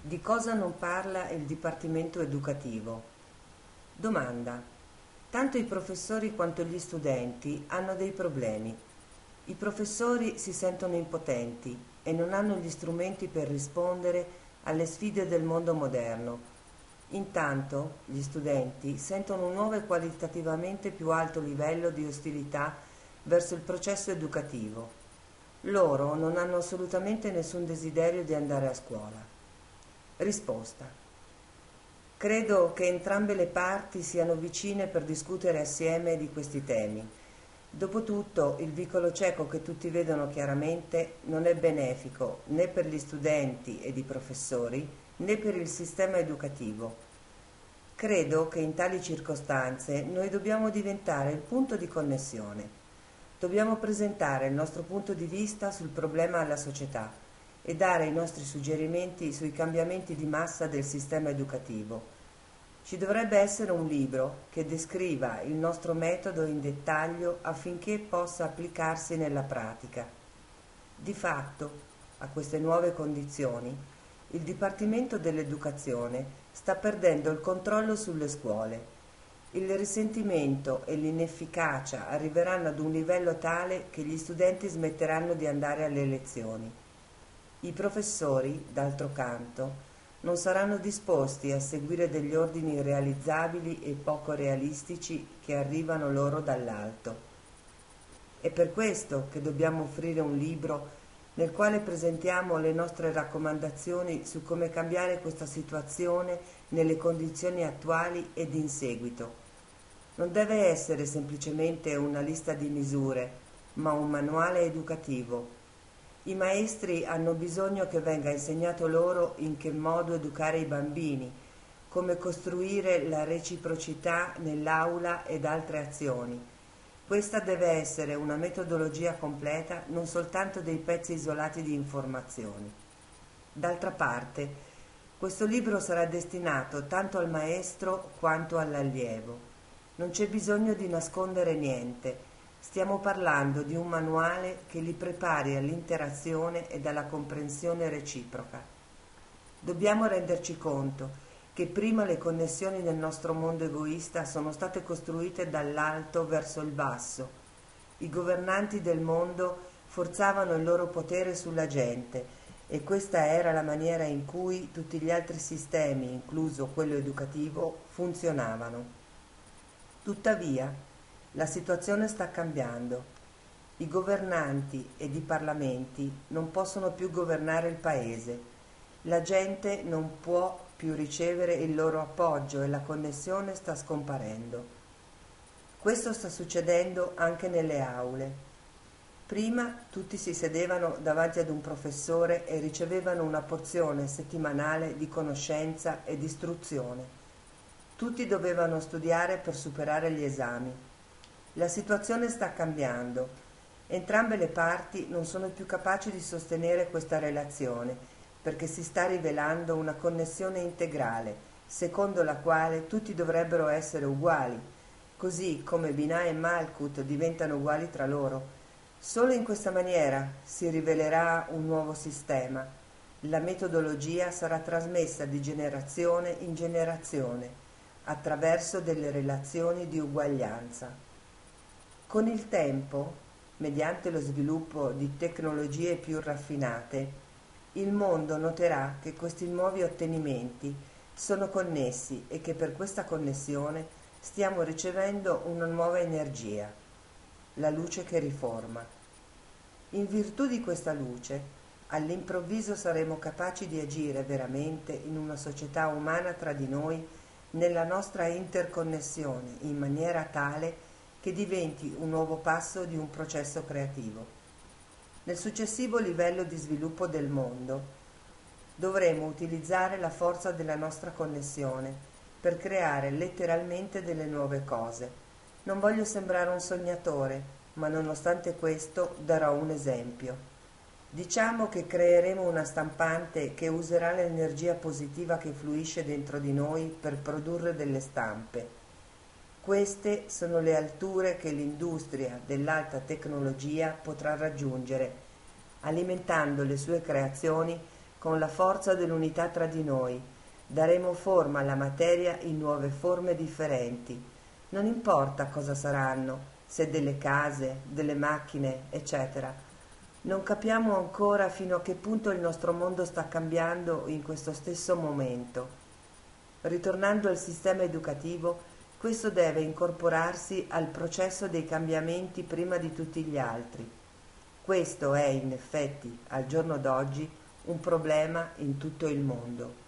Di cosa non parla il Dipartimento Educativo? Domanda. Tanto i professori quanto gli studenti hanno dei problemi. I professori si sentono impotenti e non hanno gli strumenti per rispondere alle sfide del mondo moderno. Intanto gli studenti sentono un nuovo e qualitativamente più alto livello di ostilità verso il processo educativo. Loro non hanno assolutamente nessun desiderio di andare a scuola. Risposta. Credo che entrambe le parti siano vicine per discutere assieme di questi temi. Dopotutto, il vicolo cieco che tutti vedono chiaramente non è benefico né per gli studenti ed i professori né per il sistema educativo. Credo che in tali circostanze noi dobbiamo diventare il punto di connessione. Dobbiamo presentare il nostro punto di vista sul problema alla società e dare i nostri suggerimenti sui cambiamenti di massa del sistema educativo. Ci dovrebbe essere un libro che descriva il nostro metodo in dettaglio affinché possa applicarsi nella pratica. Di fatto, a queste nuove condizioni, il Dipartimento dell'Educazione sta perdendo il controllo sulle scuole. Il risentimento e l'inefficacia arriveranno ad un livello tale che gli studenti smetteranno di andare alle lezioni. I professori, d'altro canto, non saranno disposti a seguire degli ordini irrealizzabili e poco realistici che arrivano loro dall'alto. È per questo che dobbiamo offrire un libro nel quale presentiamo le nostre raccomandazioni su come cambiare questa situazione nelle condizioni attuali ed in seguito. Non deve essere semplicemente una lista di misure, ma un manuale educativo. I maestri hanno bisogno che venga insegnato loro in che modo educare i bambini, come costruire la reciprocità nell'aula ed altre azioni. Questa deve essere una metodologia completa, non soltanto dei pezzi isolati di informazioni. D'altra parte, questo libro sarà destinato tanto al maestro quanto all'allievo. Non c'è bisogno di nascondere niente. Stiamo parlando di un manuale che li prepari all'interazione ed alla comprensione reciproca. Dobbiamo renderci conto che prima le connessioni nel nostro mondo egoista sono state costruite dall'alto verso il basso. I governanti del mondo forzavano il loro potere sulla gente e questa era la maniera in cui tutti gli altri sistemi, incluso quello educativo, funzionavano. Tuttavia, la situazione sta cambiando. I governanti ed i parlamenti non possono più governare il paese. La gente non può più ricevere il loro appoggio e la connessione sta scomparendo. Questo sta succedendo anche nelle aule. Prima tutti si sedevano davanti ad un professore e ricevevano una porzione settimanale di conoscenza ed istruzione. Tutti dovevano studiare per superare gli esami. La situazione sta cambiando. Entrambe le parti non sono più capaci di sostenere questa relazione perché si sta rivelando una connessione integrale, secondo la quale tutti dovrebbero essere uguali, così come Binah e Malkut diventano uguali tra loro. Solo in questa maniera si rivelerà un nuovo sistema. La metodologia sarà trasmessa di generazione in generazione attraverso delle relazioni di uguaglianza. Con il tempo, mediante lo sviluppo di tecnologie più raffinate, il mondo noterà che questi nuovi ottenimenti sono connessi e che per questa connessione stiamo ricevendo una nuova energia, la luce che riforma. In virtù di questa luce, all'improvviso saremo capaci di agire veramente in una società umana tra di noi nella nostra interconnessione in maniera tale che diventi un nuovo passo di un processo creativo. Nel successivo livello di sviluppo del mondo dovremo utilizzare la forza della nostra connessione per creare letteralmente delle nuove cose. Non voglio sembrare un sognatore, ma nonostante questo darò un esempio. Diciamo che creeremo una stampante che userà l'energia positiva che fluisce dentro di noi per produrre delle stampe. Queste sono le alture che l'industria dell'alta tecnologia potrà raggiungere, alimentando le sue creazioni con la forza dell'unità tra di noi, daremo forma alla materia in nuove forme differenti. Non importa cosa saranno, se delle case, delle macchine, eccetera. Non capiamo ancora fino a che punto il nostro mondo sta cambiando in questo stesso momento. Ritornando al sistema educativo, questo deve incorporarsi al processo dei cambiamenti prima di tutti gli altri. Questo è, in effetti, al giorno d'oggi, un problema in tutto il mondo.